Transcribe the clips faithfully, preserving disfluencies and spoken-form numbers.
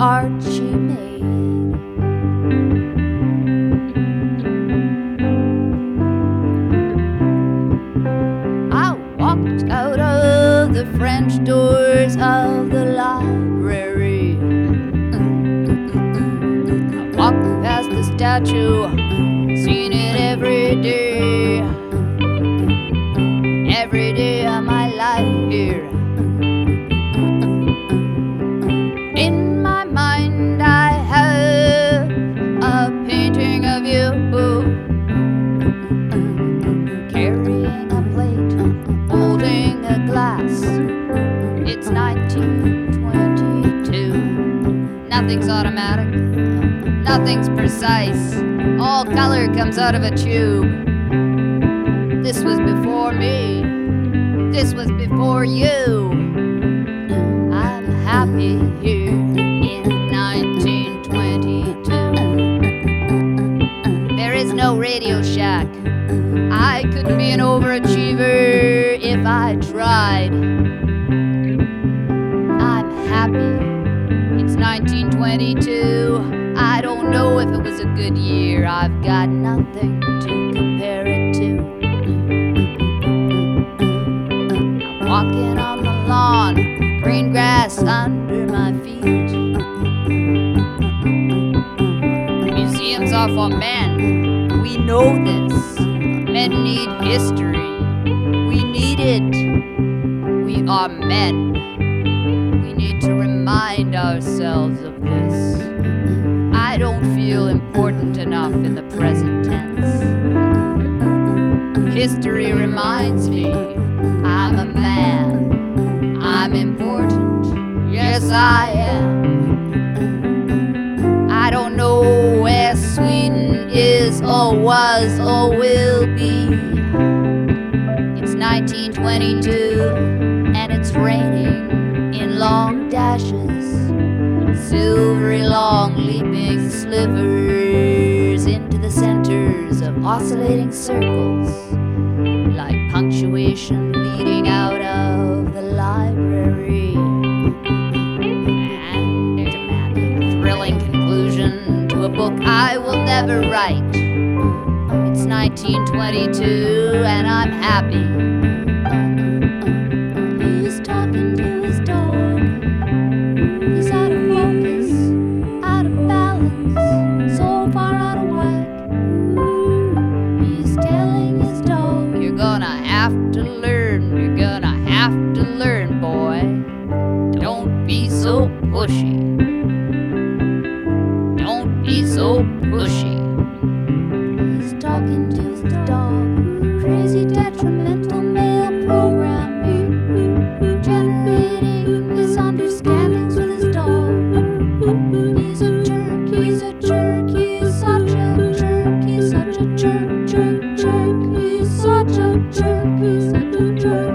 art she made. I walked out of the French doors of the library. I walked past the statue, seen it every day, every day of my life here. In my mind I have a painting of you, carrying a plate, holding a glass. It's nineteen twenty-two. Nothing's automatic, nothing's precise. All color comes out of a tube. This was before me, this was before you. I'm happy here in nineteen twenty-two. There is no Radio Shack. I couldn't be an overachiever if I tried. I'm happy. It's nineteen twenty-two. I don't know if it was a good year. I've got nothing to compare it to. I'm walking on the lawn, green grass under my feet. Museums are for men. We know this. Men need history. We need it. We are men. We need to remind ourselves of this. I don't feel important enough in the present tense. History reminds me I'm a man. I'm important. Yes, I am. I don't know where Sweden is or was or will be. It's nineteen twenty-two and it's raining in long dashes, silvery long leaping slivers into the centers of oscillating circles, like punctuation leading out of the library. And demanding a thrilling conclusion to a book I will never write. It's nineteen twenty-two and I'm happy. He's talking to his dog. He's out of focus, out of balance, so far out of whack. He's telling his dog, you're gonna have to learn, you're gonna have to learn, boy. Don't be so pushy. Don't be so pushy. He's talking to his dog, crazy detrimental male programming, generating misunderstandings with his dog. He's a jerk, he's a jerk, he's such a jerk, he's such a jerk, jerk, jerk, he's such a jerk, he's such a jerk.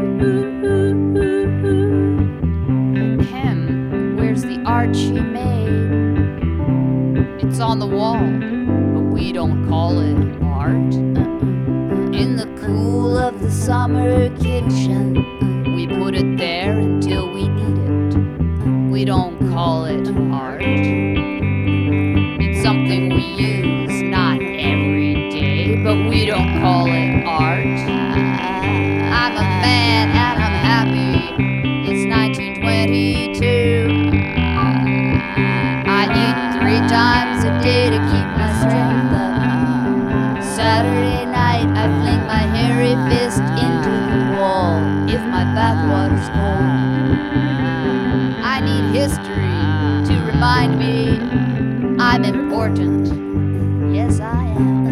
Kim, where's the art she made? It's on the wall, but we don't call it art. In the cool of the summer kitchen, we put it there until we need it. We don't call it art. It's something we use, not every day, but we don't call it art. I'm a man and I'm happy. It's nineteen twenty-two. I eat three times a day to keep my strength up. Saturday night I fling my hairy fist into the wall if my bathwater's cold. I need history to remind me I'm important. Yes, I am.